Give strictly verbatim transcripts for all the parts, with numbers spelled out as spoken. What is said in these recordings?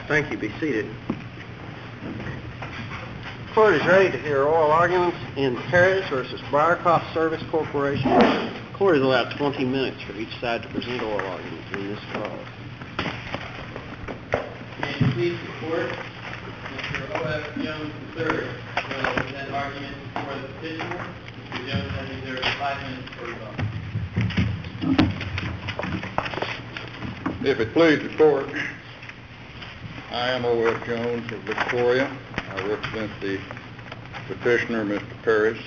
Thank you. Be seated. The court is ready to hear oral arguments in Perez versus Briarcroft Service Corporation. The court is allowed twenty minutes for each side to present oral arguments in this cause. May you please report, Mister O F Jones the third will present argument for the petitioner. Mister Jones has reserved five minutes for rebuttal. If it please the court, I am O F Jones of Victoria. I represent the petitioner, Mister Perez.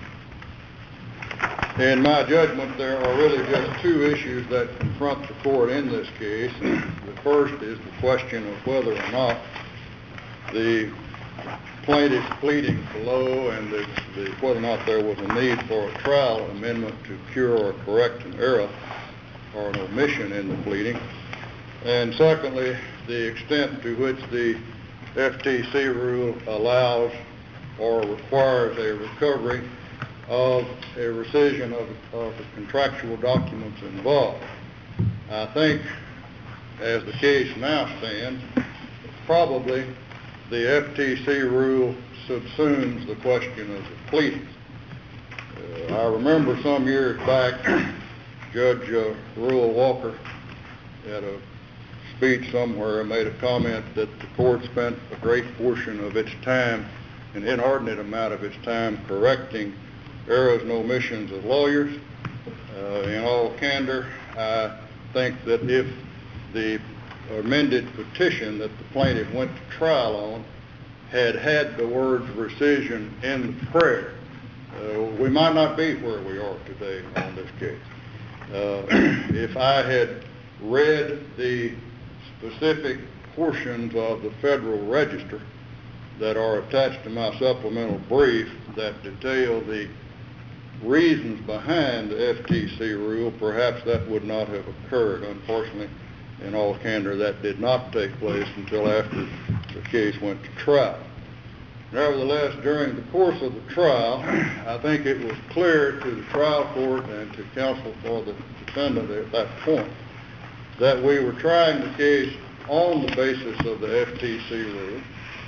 In my judgment, there are really just two issues that confront the court in this case. The first is the question of whether or not the plaintiff's pleading below and the, the, whether or not there was a need for a trial amendment to cure or correct an error or an omission in the pleading. And secondly, the extent to which the F T C rule allows or requires a recovery of a rescission of, of the contractual documents involved. I think, as the case now stands, probably the F T C rule subsumes the question of the pleadings. Uh, I remember some years back, Judge uh, Rural Walker at a speech somewhere made a comment that the court spent a great portion of its time, an inordinate amount of its time, correcting errors and omissions of lawyers. Uh, in all candor, I think that if the amended petition that the plaintiff went to trial on had had the words rescission in the prayer, uh, we might not be where we are today on this case. Uh, if I had read the specific portions of the Federal Register that are attached to my supplemental brief that detail the reasons behind the F T C rule, perhaps that would not have occurred. Unfortunately, in all candor, that did not take place until after the case went to trial. Nevertheless, during the course of the trial, I think it was clear to the trial court and to counsel for the defendant at that point that we were trying the case on the basis of the F T C rule.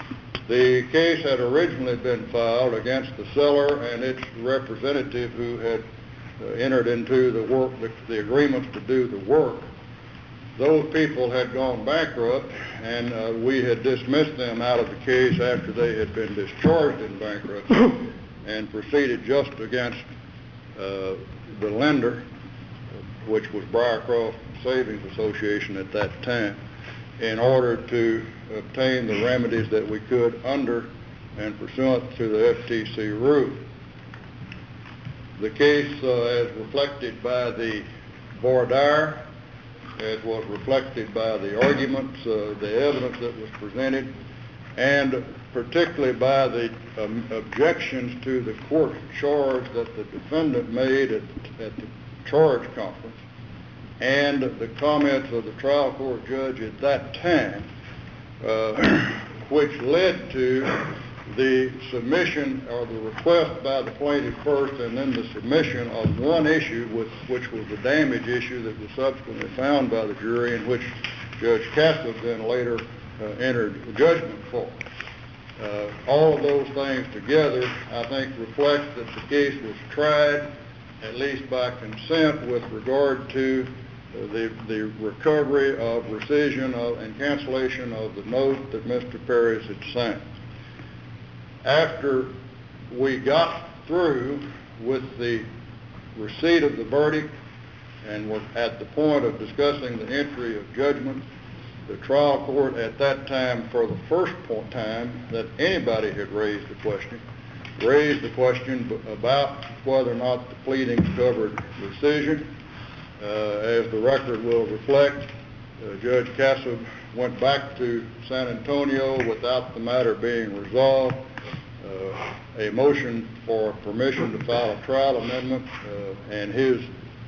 The case had originally been filed against the seller and its representative who had uh, entered into the work, the, the agreements to do the work. Those people had gone bankrupt, and uh, we had dismissed them out of the case after they had been discharged in bankruptcy and proceeded just against uh, the lender, which was Briarcroft Savings Association at that time, in order to obtain the remedies that we could under and pursuant to the F T C rule. The case, uh, as reflected by the voir dire, as was reflected by the arguments, uh, the evidence that was presented, and particularly by the um, objections to the court charge that the defendant made at, at the charge conference, and the comments of the trial court judge at that time, uh, which led to the submission or the request by the plaintiff first and then the submission of one issue, with, which was the damage issue that was subsequently found by the jury, in which Judge Kassob then later uh, entered judgment for. Uh, all of those things together, I think, reflect that the case was tried, at least by consent, with regard to uh, the, the recovery of rescission of, and cancellation of the note that Mister Perez had signed. After we got through with the receipt of the verdict and were at the point of discussing the entry of judgment, the trial court at that time, for the first time that anybody had raised the question, raised the question about whether or not the pleadings covered rescission. Uh, as the record will reflect, uh, Judge Kassob went back to San Antonio without the matter being resolved. Uh, a motion for permission to file a trial amendment uh, and his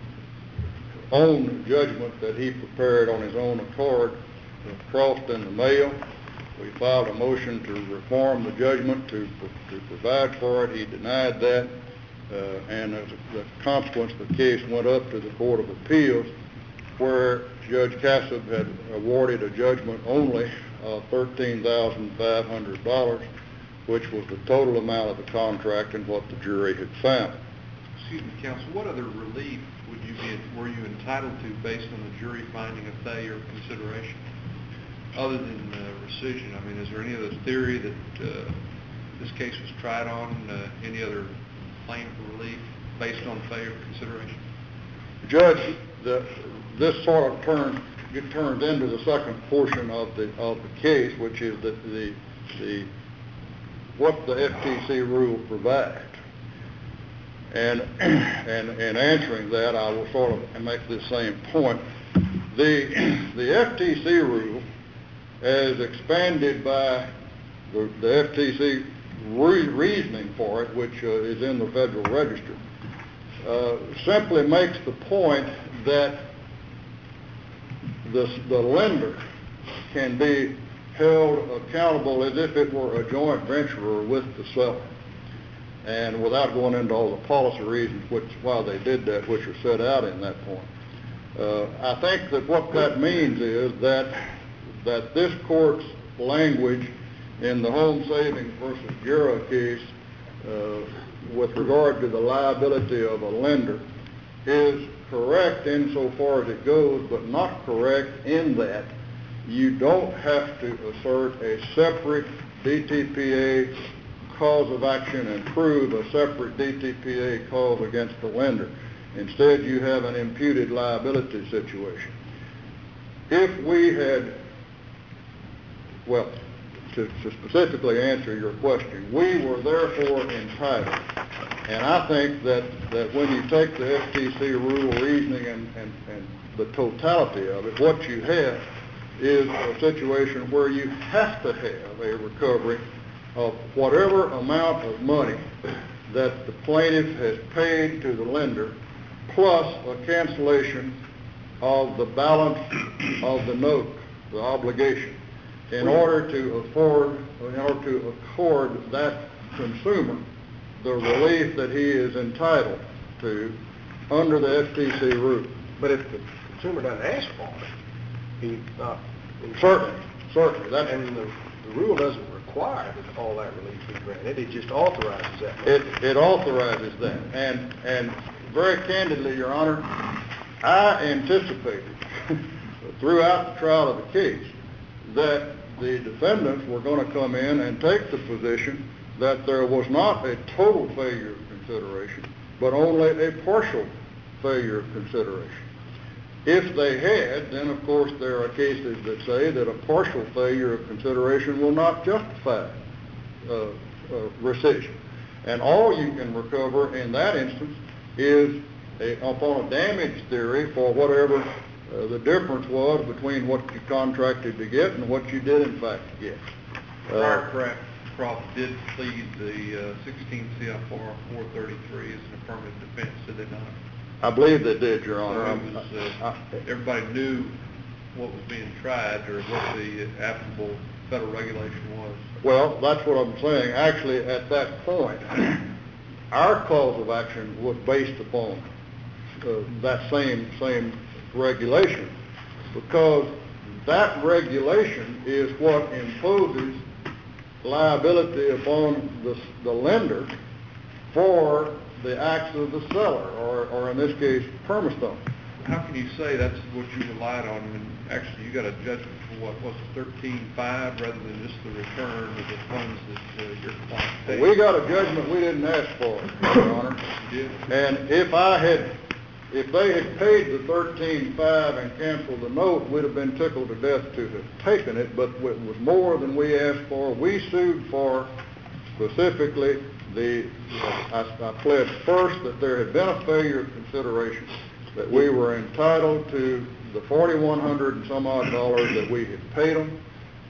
own judgment that he prepared on his own accord was crossed in the mail. We filed a motion to reform the judgment to, to provide for it. He denied that, uh, and as a, as a consequence, the case went up to the Court of Appeals, where Judge Cassup had awarded a judgment only of thirteen thousand five hundred dollars, which was the total amount of the contract and what the jury had found. Excuse me, counsel, what other relief would you be, were you entitled to based on the jury finding a failure of consideration? Other than uh, rescission, I mean, is there any other theory that uh, this case was tried on, uh, any other claim for relief based on failure of consideration? Judge, the, this sort of turns, it turns into the second portion of the of the case, which is that the the what the F T C rule provides. And and in answering that, I will sort of make this same point. The the F T C rule, as expanded by the, the F T C re- reasoning for it, which uh, is in the Federal Register, uh, simply makes the point that the, the lender can be held accountable as if it were a joint venturer with the seller. And without going into all the policy reasons which why they did that, which are set out in that point, uh, I think that what that means is that that this court's language in the Home Savings versus Gera case uh, with regard to the liability of a lender is correct insofar as it goes, but not correct in that you don't have to assert a separate D T P A cause of action and prove a separate D T P A cause against the lender. Instead, you have an imputed liability situation. If we had, well, to, to specifically answer your question, we were therefore entitled, and I think that, that when you take the F T C rule reasoning and, and, and the totality of it, what you have is a situation where you have to have a recovery of whatever amount of money that the plaintiff has paid to the lender, plus a cancellation of the balance of the note, the obligation, in order to afford, in order to accord that consumer the relief that he is entitled to under the F T C rule. But if the consumer doesn't ask for it, he's not entitled. Certainly, certainly. That's, and the, the rule doesn't require that all that relief be granted. It just authorizes that. It, it authorizes that. And, and very candidly, Your Honor, I anticipated throughout the trial of the case that the defendants were going to come in and take the position that there was not a total failure of consideration, but only a partial failure of consideration. If they had, then of course there are cases that say that a partial failure of consideration will not justify uh, uh, rescission. And all you can recover in that instance is a, upon a damage theory for whatever uh, the difference was between what you contracted to get and what you did in fact get. Firecraft Croft did plead the uh, sixteen C F R four thirty-three as an affirmative defense, did they not? I believe they did, Your Honor. So it was, uh, I, everybody knew what was being tried or what the applicable federal regulation was. Well, that's what I'm saying. Actually, at that point, our cause of action was based upon uh, that same same regulation, because that regulation is what imposes liability upon the, the lender for the acts of the seller, or, or in this case, Permastone. How can you say that's what you relied on when actually you got a judgment for what was thirteen five rather than just the return of the funds that uh, your client paid? We got a judgment we didn't ask for, Your Honor. You did? And if I had, if they had paid the thirteen five and canceled the note, we'd have been tickled to death to have taken it, but it was more than we asked for. We sued for specifically the, I, I pled first that there had been a failure of consideration, that we were entitled to the forty-one hundred and some odd dollars that we had paid them.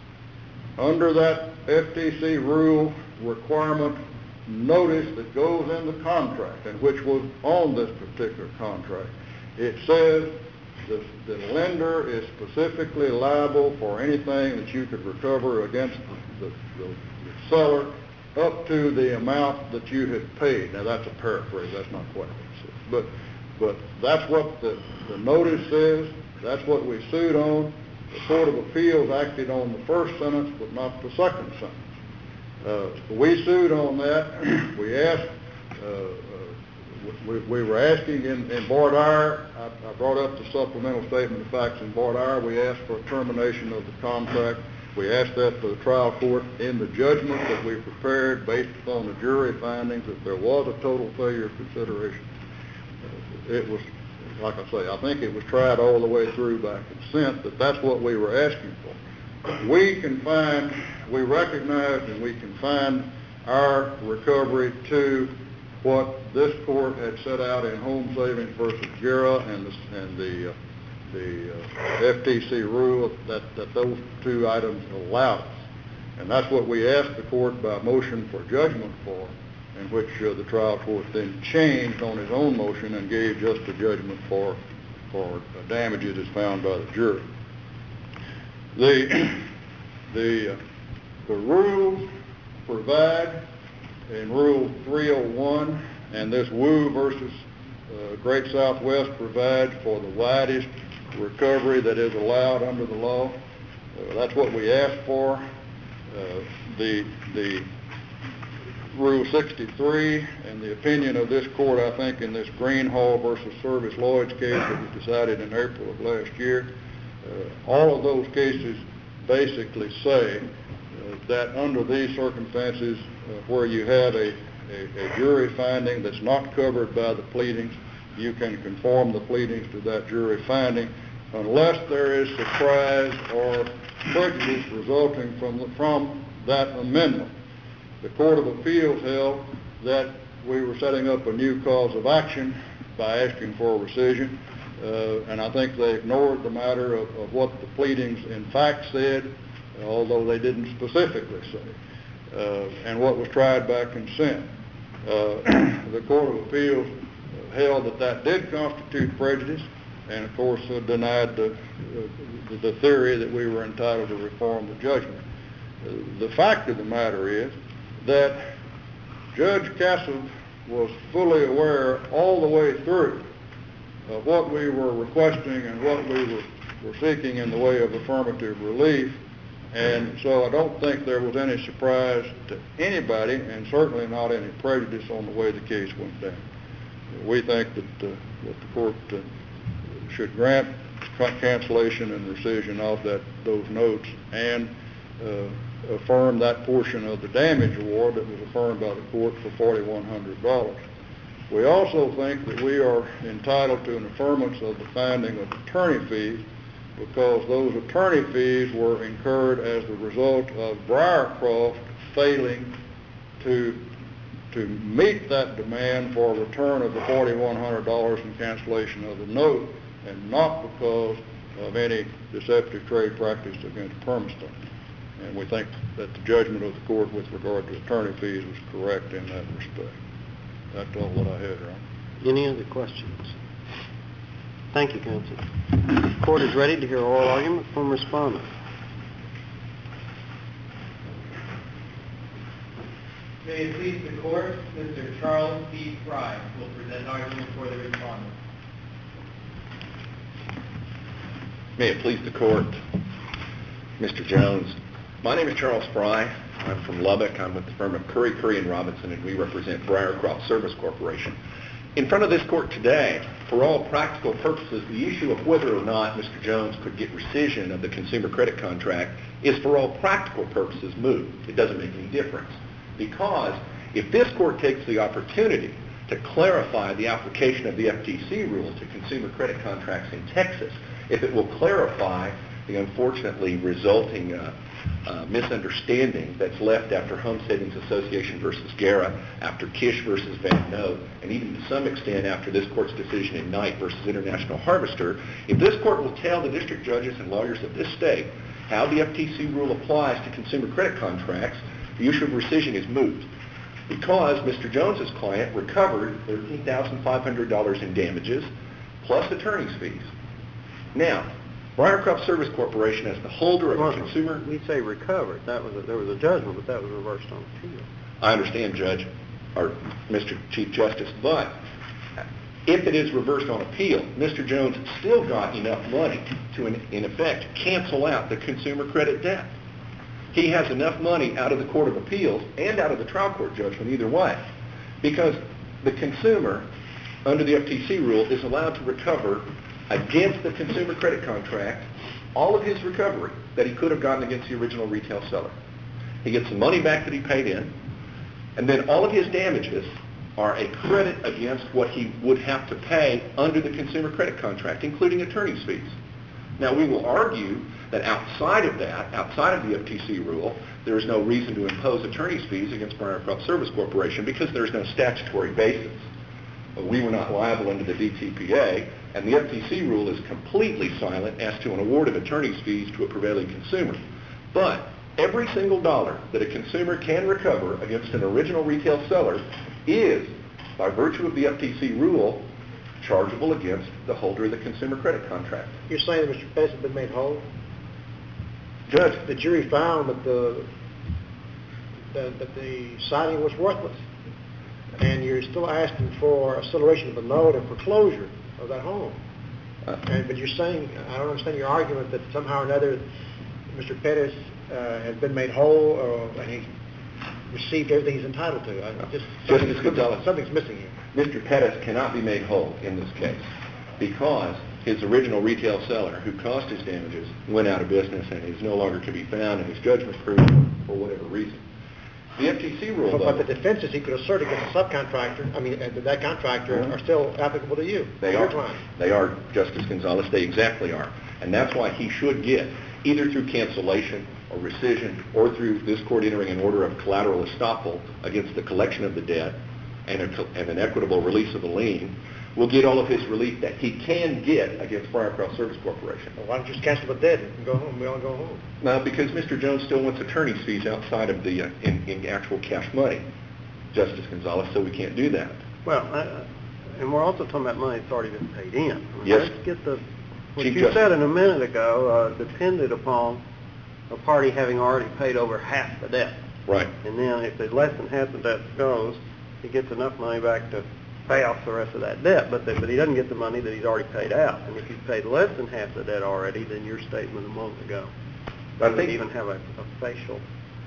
Under that F T C rule requirement notice that goes in the contract, and which was on this particular contract, it says the, the lender is specifically liable for anything that you could recover against the, the, the, the seller up to the amount that you had paid. Now that's a paraphrase, that's not quite what it says. But, but that's what the, the notice says, That's what we sued on. The Court of Appeals acted on the first sentence, but not the second sentence. Uh, we sued on that. We asked, uh, uh, we, we were asking in, in voir dire, I, I brought up the supplemental statement of facts in voir dire. We asked for a termination of the contract. We asked that for the trial court. In the judgment that we prepared based upon the jury findings that there was a total failure of consideration. Uh, it was, like I say, I think it was tried all the way through by consent, but that's what we were asking for. We can find, we recognize and we can find our recovery to what this court had set out in Home Savings versus Guerra and the, and the, uh, the uh, F T C rule that, that those two items allow us. And that's what we asked the court by motion for judgment for, in which uh, the trial court then changed on his own motion and gave just the judgment for, for uh, damages as found by the jury. The, the, uh, the rules provide in Rule three oh one, and this Wu versus uh, Great Southwest provides for the widest recovery that is allowed under the law. Uh, that's what we asked for. Uh, the, the Rule sixty-three and the opinion of this court, I think, in this Greenhall versus Service Lloyd's case that was decided in April of last year, uh, all of those cases basically say uh, that under these circumstances uh, where you have a, a, a jury finding that's not covered by the pleadings, you can conform the pleadings to that jury finding unless there is surprise or prejudice resulting from, the, from that amendment. The Court of Appeals held that we were setting up a new cause of action by asking for a rescission, uh, and I think they ignored the matter of, of what the pleadings in fact said, although they didn't specifically say, uh, and what was tried by consent. Uh, the Court of Appeals held that that did constitute prejudice, and of course uh, denied the, uh, the theory that we were entitled to reform the judgment. Uh, the fact of the matter is that Judge Castle was fully aware all the way through of what we were requesting and what we were, were seeking in the way of affirmative relief, and so I don't think there was any surprise to anybody, and certainly not any prejudice on the way the case went down. We think that, uh, that the court uh, should grant cancellation and rescission of that those notes and uh, affirm that portion of the damage award that was affirmed by the court for forty-one hundred dollars. We also think that we are entitled to an affirmance of the finding of attorney fees because those attorney fees were incurred as the result of Briarcroft failing to to meet that demand for a return of the forty-one hundred dollars and cancellation of the note, and not because of any deceptive trade practice against Permastone. And we think that the judgment of the court with regard to attorney fees was correct in that respect. That's all that I had, Your Honor. Any other questions? Thank you, counsel. The court is ready to hear oral argument from respondent. May it please the court, Mister Charles B. Fry will present argument for the respondent. May it please the court, Mister Jones. My name is Charles Fry. I'm from Lubbock. I'm with the firm of Curry, Curry and Robinson, and we represent Briarcroft Service Corporation. In front of this court today, for all practical purposes, the issue of whether or not Mister Jones could get rescission of the consumer credit contract is for all practical purposes moot. It doesn't make any difference. Because if this court takes the opportunity to clarify the application of the F T C rule to consumer credit contracts in Texas, if it will clarify the unfortunately resulting uh, uh, misunderstanding that's left after Home Savings Association versus Guerra, after Kish versus Van Note, and even to some extent after this court's decision in Knight versus International Harvester, if this court will tell the district judges and lawyers of this state how the F T C rule applies to consumer credit contracts, the issue of rescission is moot. Because Mister Jones's client recovered thirteen thousand five hundred dollars in damages plus attorney's fees. Now, Briarcroft Service Corporation, as the holder of Well, a consumer... We say recovered. That was a, there was a judgment, but that was reversed on appeal. I understand, Judge, or Mister Chief Justice, but If it is reversed on appeal, Mister Jones still got enough money to, in, in effect, cancel out the consumer credit debt. He has enough money out of the Court of Appeals and out of the trial court judgment either way, because the consumer, under the F T C rule, is allowed to recover against the consumer credit contract all of his recovery that he could have gotten against the original retail seller. He gets the money back that he paid in, and then all of his damages are a credit against what he would have to pay under the consumer credit contract, including attorney's fees. Now, we will argue that outside of that, outside of the F T C rule, there is no reason to impose attorney's fees against Briarcroft Service Corporation because there is no statutory basis. We were not liable under the D T P A, and the F T C rule is completely silent as to an award of attorney's fees to a prevailing consumer. But every single dollar that a consumer can recover against an original retail seller is, by virtue of the F T C rule, chargeable against the holder of the consumer credit contract. You're saying that Mister Pettis has been made whole? Judge, The jury found that the that, that the siding was worthless, and you're still asking for acceleration of the note and foreclosure of that home. Uh, and but you're saying, I don't understand your argument that somehow or another Mister Pettis uh, has been made whole, or, and he received everything he's entitled to. I just Justice something's, Gonzalez, something's missing here. Mister Pettis cannot be made whole in this case because his original retail seller, who caused his damages, went out of business and is no longer to be found, and his judgment proved for whatever reason. The F T C rule, But, though, but the defenses he could assert against a subcontractor, I mean, uh, that contractor, Mhm. are still applicable to you. They your are. client. They are, Justice Gonzalez. They exactly are. And that's why he should get, either through cancellation or rescission or through this court entering an order of collateral estoppel against the collection of the debt and, a, and an equitable release of the lien, will get all of his relief that he can get against Briarcroft Service Corporation. Well, why don't you just cancel the debt and go home? We all go home. Now, because Mister Jones still wants attorney's fees outside of the, uh, in, in actual cash money, Justice Gonzalez, so we can't do that. Well, uh, and we're also talking about money that's already been paid in. I mean, Yes. Let's get the, what Chief you Justice. said in a minute ago, uh, depended upon a party having already paid over half the debt. Right. And then if the less than half the debt goes, he gets enough money back to pay off the rest of that debt, but, the, but he doesn't get the money that he's already paid out. And if he's paid less than half the debt already, then your statement a moment ago I doesn't think- even have a, a facial.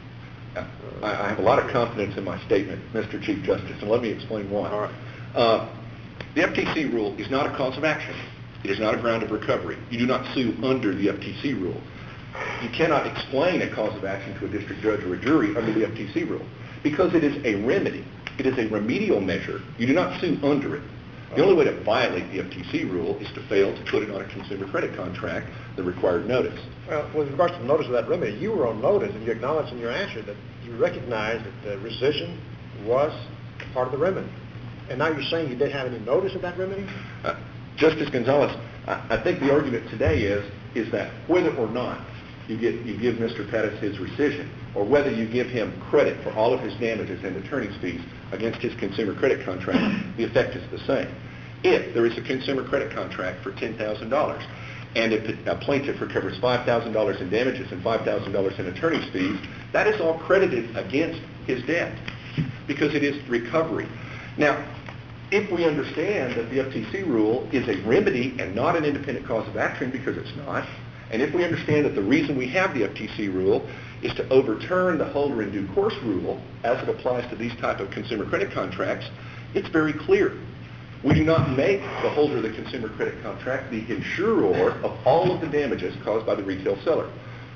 I, I have a lot of confidence in my statement, Mister Chief Justice, and let me explain why. All right. Uh, the F T C rule is not a cause of action. It is not a ground of recovery. You do not sue under the F T C rule. You cannot explain a cause of action to a district judge or a jury under the F T C rule because it is a remedy. It is a remedial measure. You do not sue under it. The only way to violate the F T C rule is to fail to put it on a consumer credit contract, the required notice. Well, with regards to the notice of that remedy, you were on notice, and you acknowledged in your answer that you recognized that the rescission was part of the remedy. And now you're saying you didn't have any notice of that remedy? Uh, Justice Gonzalez, I, I think the argument today is is that whether or not you get you give Mister Pettis his rescission, or whether you give him credit for all of his damages and attorney's fees against his consumer credit contract, the effect is the same. If there is a consumer credit contract for ten thousand dollars, and if a plaintiff recovers five thousand dollars in damages and five thousand dollars in attorney's fees, that is all credited against his debt because it is recovery. Now, if we understand that the F T C rule is a remedy and not an independent cause of action, because it's not, and if we understand that the reason we have the F T C rule is to overturn the holder in due course rule as it applies to these type of consumer credit contracts, it's very clear. We do not make the holder of the consumer credit contract the insurer of all of the damages caused by the retail seller.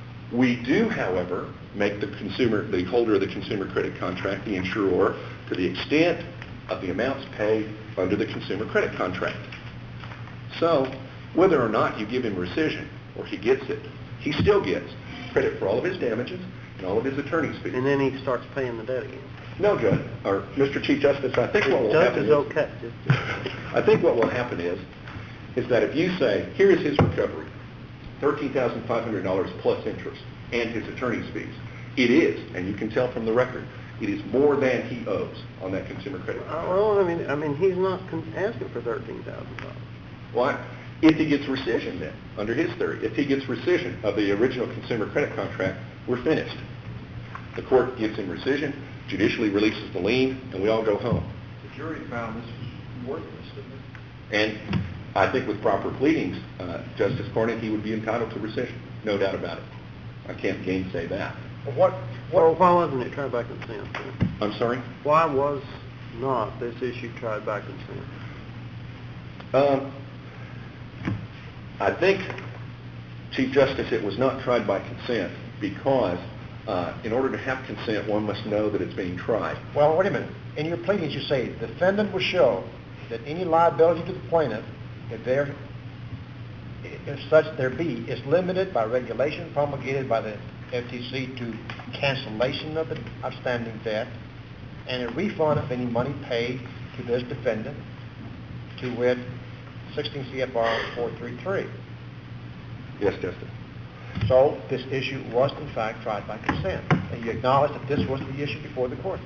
We do, however, make the consumer, the holder of the consumer credit contract the insurer to the extent of the amounts paid under the consumer credit contract. So, whether or not you give him rescission or he gets it, he still gets credit for all of his damages and all of his attorney's fees. And then he starts paying the debt again. No, Judge, or Mister Chief Justice, I think what will Judge happen is is, okay. I think what will happen is, is that if you say, here is his recovery, thirteen thousand five hundred dollars plus interest and his attorney's fees, it is, and you can tell from the record, it is more than he owes on that consumer credit Uh, contract. well, I mean, I mean, he's not con- asking for thirteen thousand dollars. Why? If he gets rescission then, under his theory, if he gets rescission of the original consumer credit contract, we're finished. The court gives him rescission, judicially releases the lien, and we all go home. The jury found this was worthless, didn't it? And I think with proper pleadings, uh, Justice Cornyn, he would be entitled to rescission, no doubt about it. I can't gainsay that. But what, Well, what, why wasn't it tried by consent then? I'm sorry? Why was not this issue tried by consent? Um, I think, Chief Justice, it was not tried by consent because uh, in order to have consent, one must know that it's being tried. well, wait a minute. In your pleadings, you say, defendant will show that any liability to the plaintiff, if there, if such there be, is limited by regulation promulgated by the F T C to cancellation of the outstanding debt and a refund of any money paid to this defendant, to wit, sixteen C F R four thirty-three. Yes, Justice. So this issue was in fact tried by consent, and you acknowledge that this was the issue before the court.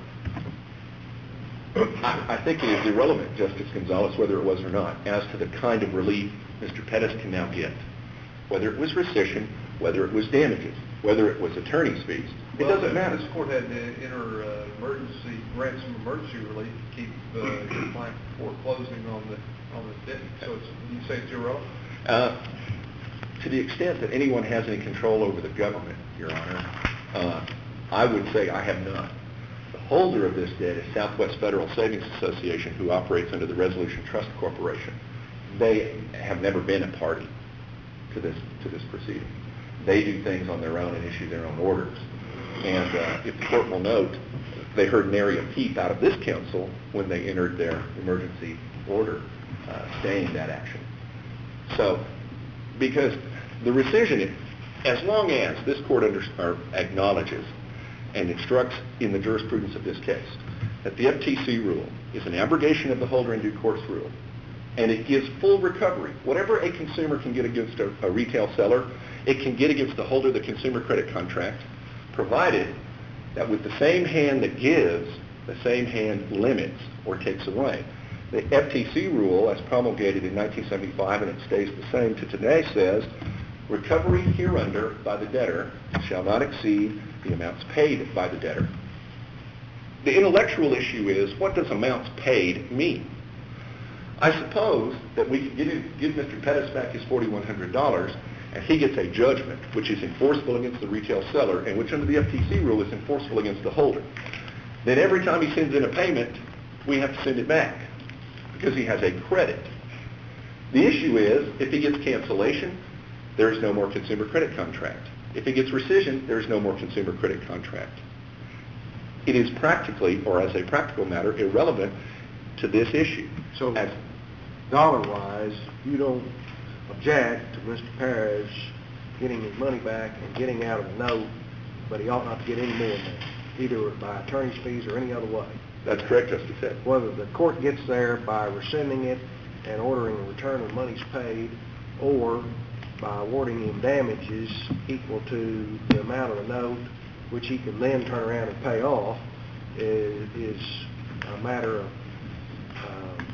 I, I think it is irrelevant, Justice Gonzalez, whether it was or not, as to the kind of relief Mister Pettis can now get. Whether it was rescission, whether it was damages, whether it was attorney's fees, it Well, doesn't matter. This court had to enter uh, emergency, grant some emergency relief to keep uh, your client before closing on the on the debt. So it's, you say it's irrelevant? Uh, to the extent that anyone has any control over the government, Your Honor, uh, I would say I have none. The holder of this debt is Southwest Federal Savings Association, who operates under the Resolution Trust Corporation. They have never been a party to this to this proceeding. They do things on their own and issue their own orders. And uh, if the court will note, they heard nary a peep out of this counsel when they entered their emergency order uh, staying that action. So, because the rescission, as long as this court under, or acknowledges and instructs in the jurisprudence of this case that the F T C rule is an abrogation of the holder in due course rule, and it gives full recovery. Whatever a consumer can get against a, a retail seller, it can get against the holder of the consumer credit contract, provided that with the same hand that gives, the same hand limits or takes away. The F T C rule, as promulgated in nineteen seventy-five, and it stays the same to today, says, recovery hereunder by the debtor shall not exceed the amounts paid by the debtor. The intellectual issue is, what does amounts paid mean? I suppose that we could give, him, give Mister Pettis back his four thousand one hundred dollars, and he gets a judgment which is enforceable against the retail seller and which under the F T C rule is enforceable against the holder. Then every time he sends in a payment, we have to send it back because he has a credit. The issue is, if he gets cancellation, there is no more consumer credit contract. If he gets rescission, there is no more consumer credit contract. It is practically, or as a practical matter, irrelevant to this issue. So, As, dollar-wise, you don't object to Mister Perez getting his money back and getting out of the note, but he ought not to get any more than that, either by attorney's fees or any other way. that's correct, Justice Ed. Whether the court gets there by rescinding it and ordering a return of monies paid, or by awarding him damages equal to the amount of the note, which he can then turn around and pay off, is, is a matter of uh,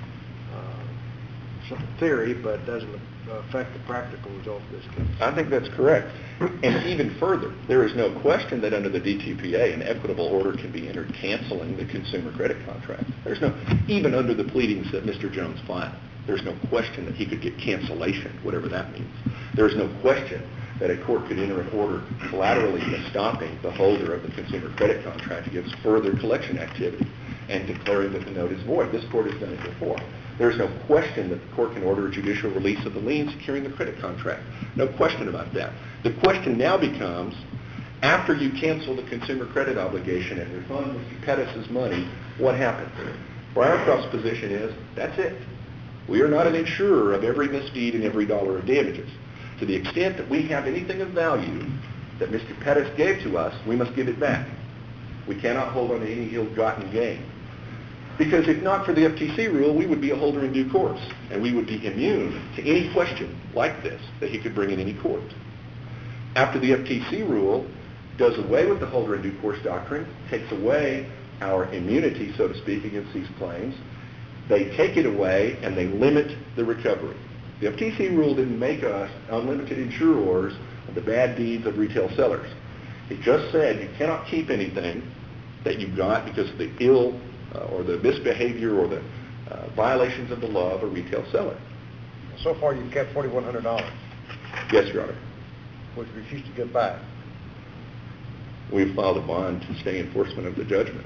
uh, some theory, but doesn't affect the practical result of this case. I think that's correct. And even further, there is no question that under the D T P A, an equitable order can be entered canceling the consumer credit contract. There's no, even under the pleadings that Mister Jones filed, there's no question that he could get cancellation, whatever that means. There's no question that a court could enter an order collaterally stopping the holder of the consumer credit contract against further collection activity and declaring that the note is void. This court has done it before. There's no question that the court can order a judicial release of the lien securing the credit contract. No question about that. The question now becomes, after you cancel the consumer credit obligation and refund Mister Pettis' money, what happens? Briarcroft's position is, that's it. We are not an insurer of every misdeed and every dollar of damages. To the extent that we have anything of value that Mister Pettis gave to us, we must give it back. We cannot hold on to any ill-gotten gain. Because if not for the F T C rule, we would be a holder in due course, and we would be immune to any question like this that he could bring in any court. After the F T C rule does away with the holder in due course doctrine, takes away our immunity, so to speak, against these claims, they take it away and they limit the recovery. The F T C rule didn't make us unlimited insurers of the bad deeds of retail sellers. It just said you cannot keep anything that you got because of the ill uh, or the misbehavior or the uh, violations of the law of a retail seller. So far, you've kept forty-one hundred dollars, Yes, Your Honor. which you refused to give back. We've filed a bond to stay enforcement of the judgment.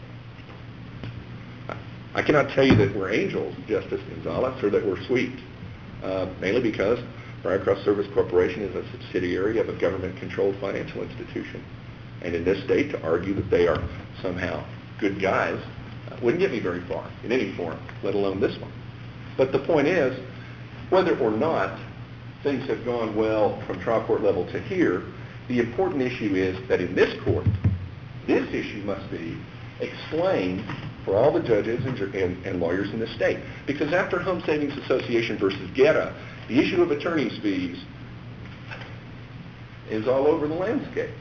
I- I cannot tell you that we're angels, Justice Gonzalez, or that we're sweet, uh, mainly because Briarcross Service Corporation is a subsidiary of a government-controlled financial institution. And in this state, to argue that they are somehow good guys uh, wouldn't get me very far in any forum, let alone this one. But the point is, whether or not things have gone well from trial court level to here, the important issue is that in this court, this issue must be explained for all the judges and, and, and lawyers in the state. Because after Home Savings Association versus GETA, the issue of attorney's fees is all over the landscape.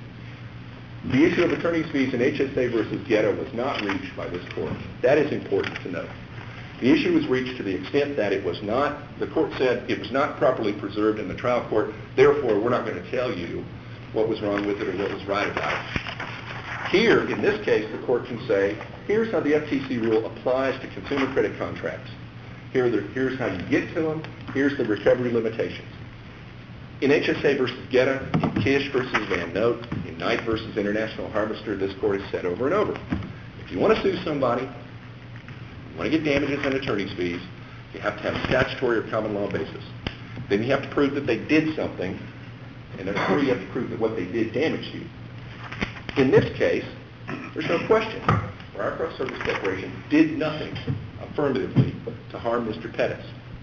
The issue of attorney's fees in H S A versus GETA was not reached by this court. That is important to note. The issue was reached to the extent that it was not, the court said it was not properly preserved in the trial court, therefore we're not going to tell you what was wrong with it or what was right about it. Here, in this case, the court can say, here's how the F T C rule applies to consumer credit contracts. Here the, here's how you get to them. Here's the recovery limitations. In H S A versus GETA, in Kish versus Van Note, in Knight versus International Harvester, this court has said over and over, if you want to sue somebody, you want to get damages and attorney's fees, you have to have a statutory or common law basis. Then you have to prove that they did something, and then third, you have to prove that what they did damaged you. In this case, there's no question. Briarcross Service Corporation did nothing affirmatively to harm Mister Pettis.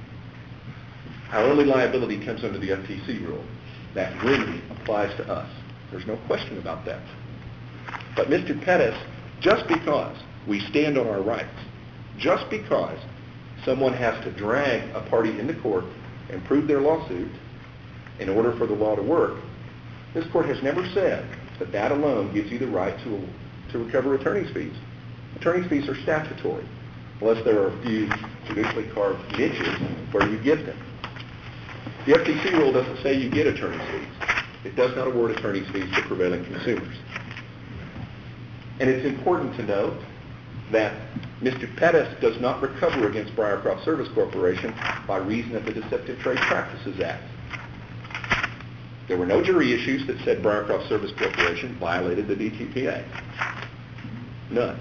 Our only liability comes under the F T C rule. That remedy applies to us. There's no question about that. But Mister Pettis, just because we stand on our rights, just because someone has to drag a party into court and prove their lawsuit in order for the law to work, this court has never said that that alone gives you the right to, to recover attorney's fees. Attorney's fees are statutory, unless there are a few judicially carved niches where you get them. The F T C rule doesn't say you get attorney's fees. It does not award attorney's fees to prevailing consumers. And it's important to note that Mister Pettis does not recover against Briarcross Service Corporation by reason of the Deceptive Trade Practices Act. There were no jury issues that said Briarcross Service Corporation violated the D T P A. None.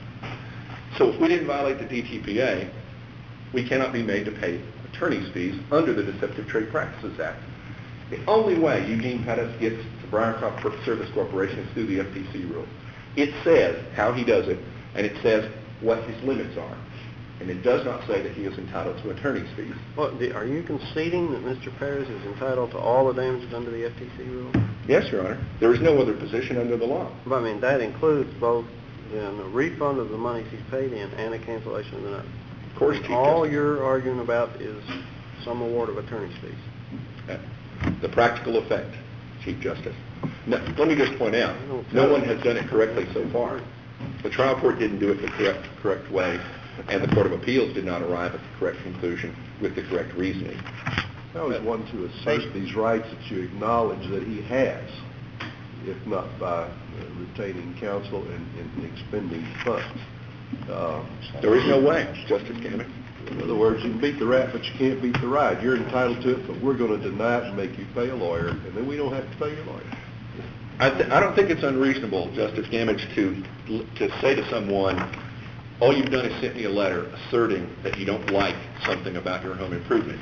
So if we didn't violate the D T P A, we cannot be made to pay attorney's fees under the Deceptive Trade Practices Act. The only way Eugene Pettis gets to Briarcross Service Corporation is through the F T C rule. It says how he does it, and it says what his limits are. And it does not say that he is entitled to attorney's fees. Well, the- are you conceding that Mister Pettis is entitled to all the damages under the F T C rule? Yes, Your Honor. There is no other position under the law. But, I mean, that includes both then a refund of the monies he's paid in and a cancellation of the note. Of course, And Chief all Justice. you're arguing about is some award of attorney's fees. Uh, The practical effect, Chief Justice. No, let me just point out, no one has done it correctly so far. The trial court didn't do it the correct, correct way, and the Court of Appeals did not arrive at the correct conclusion with the correct reasoning. I always want to assert these rights that you acknowledge that he has, if not by uh, retaining counsel and, and expending funds. Um, There is no way, Justice Gammon. In other words, you can beat the rat, but you can't beat the ride. You're entitled to it, but we're going to deny it and make you pay a lawyer, and then we don't have to pay your lawyer. I, th- I don't think it's unreasonable, Justice Gammon, to, to say to someone, all you've done is sent me a letter asserting that you don't like something about your home improvement.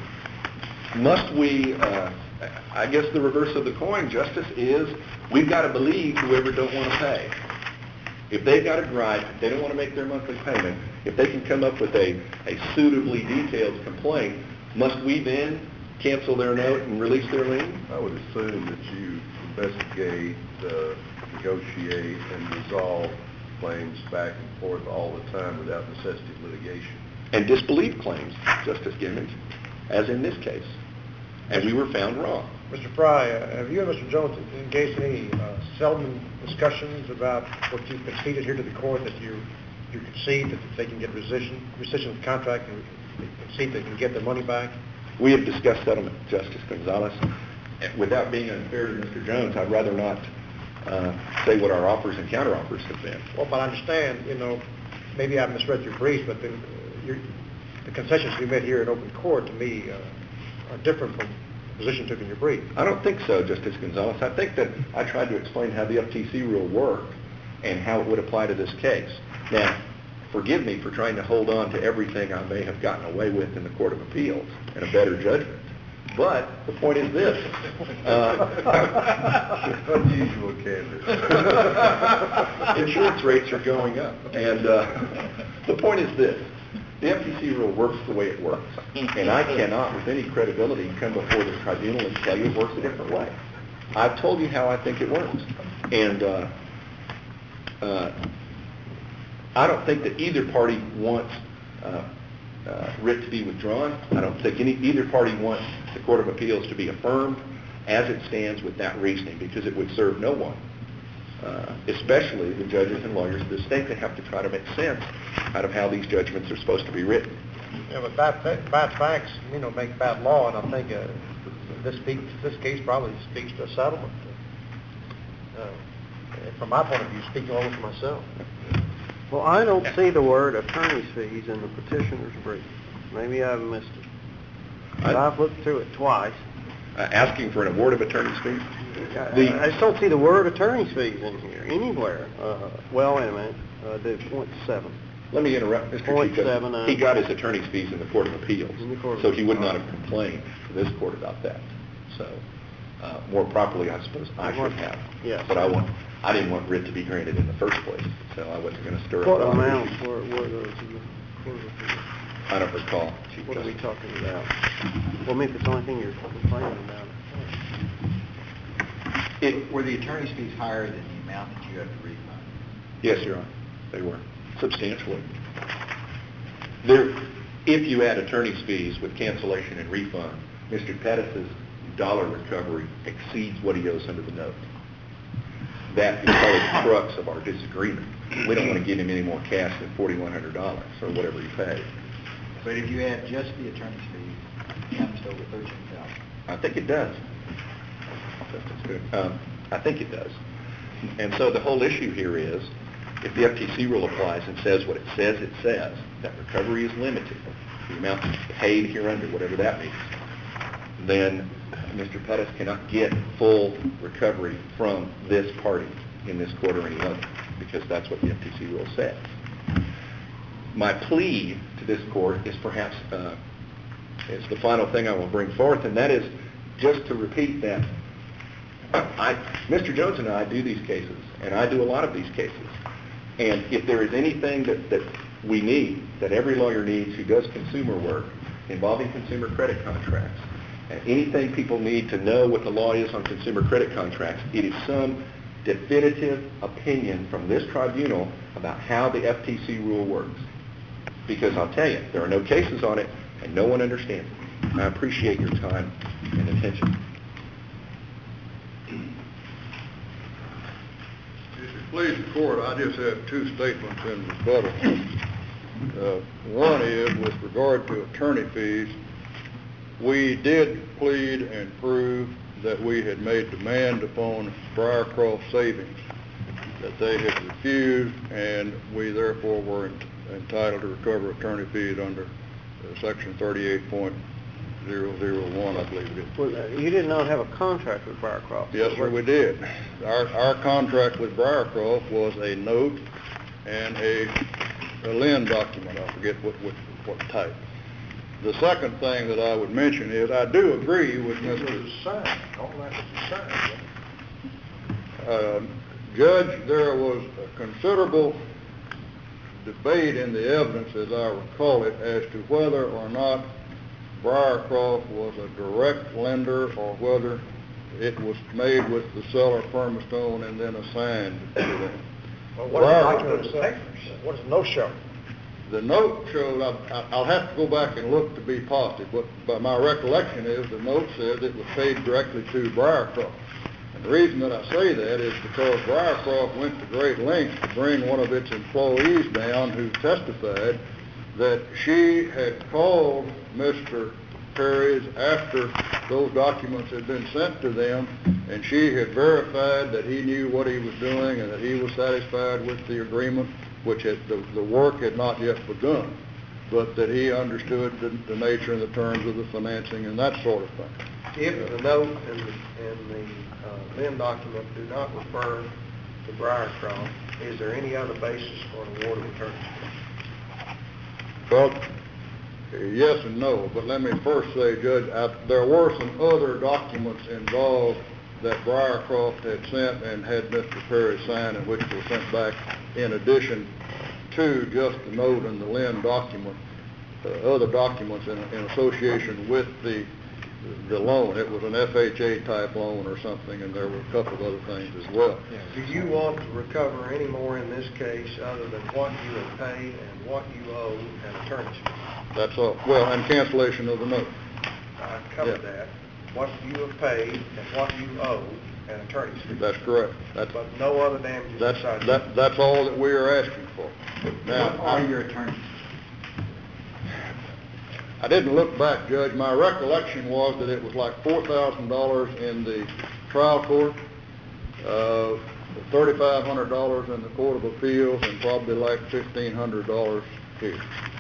Must we, uh, I guess the reverse of the coin, Justice, is we've got to believe whoever don't want to pay. If they've got a gripe, if they don't want to make their monthly payment, if they can come up with a, a suitably detailed complaint, must we then cancel their note and release their lien? I would assume that you investigate, uh, negotiate, and resolve claims back and forth all the time without necessity of litigation. And disbelieve claims, Justice Gimmons, as in this case. And we were found wrong. Mister Fry, uh, have you and Mister Jones engaged in any uh, settlement discussions about what you conceded here to the court, that you you concede that they can get rescission, rescission of the contract and concede they can get their money back? We have discussed settlement, Justice Gonzalez. Without being unfair to Mister Jones, I'd rather not uh, say what our offers and counteroffers have been. Well, but I understand, you know, maybe I misread your brief, but the, your, the concessions you made here in open court, to me, uh, are different from the position you took in your brief. I don't think so, Justice Gonzalez. I think that I tried to explain how the F T C rule worked and how it would apply to this case. Now, forgive me for trying to hold on to everything I may have gotten away with in the Court of Appeals and a better judgment. But the point is this. Uh, Unusual candor. Insurance rates are going up. And uh, the point is this. The F T C rule works the way it works. And I cannot, with any credibility, come before the tribunal and tell you it works a different way. I've told you how I think it works. And uh, uh, I don't think that either party wants uh, uh, writ to be withdrawn. I don't think any, either party wants the Court of Appeals to be affirmed as it stands with that reasoning, because it would serve no one, uh, especially the judges and lawyers of the state that have to try to make sense out of how these judgments are supposed to be written. Yeah, but bad, bad facts, you know, make bad law, and I think uh, this speaks, this case probably speaks to a settlement. Uh, from my point of view, speaking only for myself. Well, I don't see the word attorney's fees in the petitioner's brief. Maybe I've missed it. But I- I've looked through it twice. Uh, asking for an award of attorney's fees? I, The- I just don't see the word attorney's fees in here anywhere. Uh, well, wait a minute. Uh, the point seven. Let me interrupt, Mister Point Chief. seven, uh, He got his attorney's fees in the Court of Appeals, In the Court of so he would Appeals. not have complained to this court about that. So, uh, more properly, I suppose I should have. Yes. But I want, I didn't want writ to be granted in the first place, so I wasn't going to stir up. What a lot of amounts issues. were, were those in the Court of Appeals? I don't recall, Chief What are we Justice. talking about? Well, I mean, if it's the only thing you're complaining about. It, Were the attorney's fees higher than the amount that you have to refund? yes, Your Honor, they were, substantially. There, if you add attorney's fees with cancellation and refund, Mister Pettis's dollar recovery exceeds what he owes under the note. That is probably the crux of our disagreement. We don't want to give him any more cash than forty-one hundred dollars or whatever he paid. But if you add just the attorney's fees, it comes to over thirteen thousand. I think it does. That's good. Um, I think it does. And so the whole issue here is, if the F T C rule applies and says what it says it says, that recovery is limited, the amount paid hereunder, whatever that means, then Mister Pettis cannot get full recovery from this party in this court or any other, because that's what the F T C rule says. My plea to this court is perhaps, uh, it's the final thing I will bring forth, and that is just to repeat that I, Mister Jones and I do these cases, and I do a lot of these cases. And if there is anything that, that we need, that every lawyer needs who does consumer work involving consumer credit contracts, and anything people need to know what the law is on consumer credit contracts, it is some definitive opinion from this tribunal about how the F T C rule works. Because I'll tell you, there are no cases on it, and no one understands it. I appreciate your time and attention. If it please the court, I just have two statements in rebuttal. Uh, one is with regard to attorney fees, we did plead and prove that we had made demand upon Briarcroft Savings that they had refused, and we therefore were en- entitled to recover attorney fees under uh, section thirty-eight point zero zero one, I believe it is. Well, uh, you did not have a contract with Briarcroft. Yes, sir, we did. Our, our contract with Briarcroft was a note and a, a lien document. I forget what, what, what type. The second thing that I would mention is I do agree with It Mister was a sign, all that was a sign. Uh, Judge, there was a considerable debate in the evidence, as I recall it, as to whether or not Briarcroft was a direct lender or whether it was made with the seller Firmastone and then assigned to them. Well, what does the document say? What does the note show? The note shows, I- I'll have to go back and look to be positive, but, but my recollection is the note says it was paid directly to Briarcroft. And the reason that I say that is because Briarcroft went to great lengths to bring one of its employees down who testified that she had called Mister Perry's after those documents had been sent to them, and she had verified that he knew what he was doing and that he was satisfied with the agreement which had, the, the work had not yet begun, but that he understood the, the nature and the terms of the financing and that sort of thing. If the note and the, and the uh, lend document do not refer to Briarcroft, is there any other basis for an award of attorney's fees? Well, yes and no, but let me first say, Judge, I, there were some other documents involved that Briarcroft had sent and had Mister Perry sign, and which were sent back in addition to just the note and the lend document, uh, other documents in, in association with the the loan. It was an F H A type loan or something, and there were a couple of other things as well. Do you want to recover any more in this case other than what you have paid and what you owe an attorney's fee? That's all. Well, and cancellation of the note. I covered Yeah. that. What you have paid and what you owe an attorney's fee. That's correct. That's, But no other damages that's, besides that, that's all that we are asking for. Now, What are I- your attorneys? I didn't look back, Judge. My recollection was that it was like four thousand dollars in the trial court, uh, thirty-five hundred dollars in the Court of Appeals, and probably like fifteen hundred dollars here.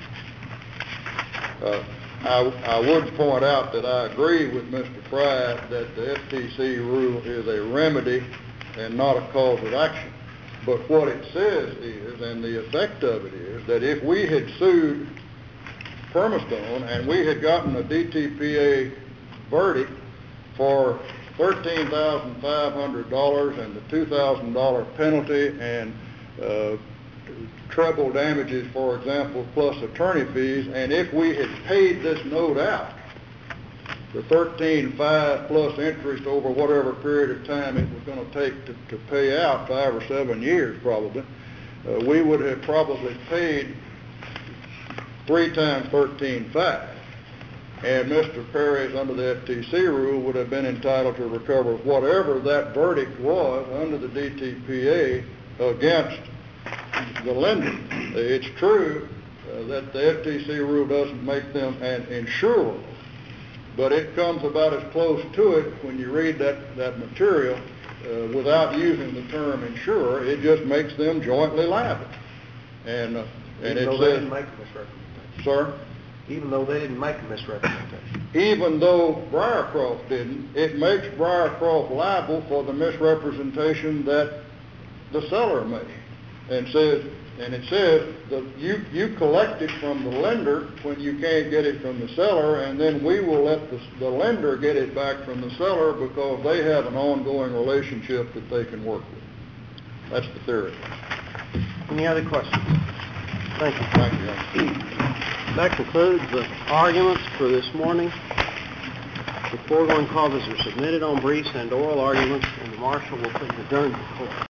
Uh, I, I would point out that I agree with Mister Fry that the F T C rule is a remedy and not a cause of action. But what it says is, and the effect of it is, that if we had sued Permastone and we had gotten a D T P A verdict for thirteen thousand five hundred dollars and the two thousand dollars penalty and uh, treble damages, for example, plus attorney fees, and if we had paid this note out, the thirteen five plus interest over whatever period of time it was going to take to, to pay out, five or seven years probably, uh, we would have probably paid three times thirteen five. And Mister Perry, under the F T C rule, would have been entitled to recover whatever that verdict was under the D T P A against the lender. It's true uh, that the F T C rule doesn't make them an insurer, but it comes about as close to it when you read that, that material uh, without using the term insurer. It just makes them jointly liable. And, uh, and Even it though they says, didn't make a misrepresentation. sir? Even though they didn't make a misrepresentation. Even though Briarcroft didn't, it makes Briarcroft liable for the misrepresentation that the seller made. And says, and it says that you, you collect it from the lender when you can't get it from the seller, and then we will let the, the lender get it back from the seller because they have an ongoing relationship that they can work with. That's the theory. Any other questions? Thank you. Thank you. That concludes the arguments for this morning. The foregoing causes are submitted on briefs and oral arguments, and the marshal will please adjourn the court.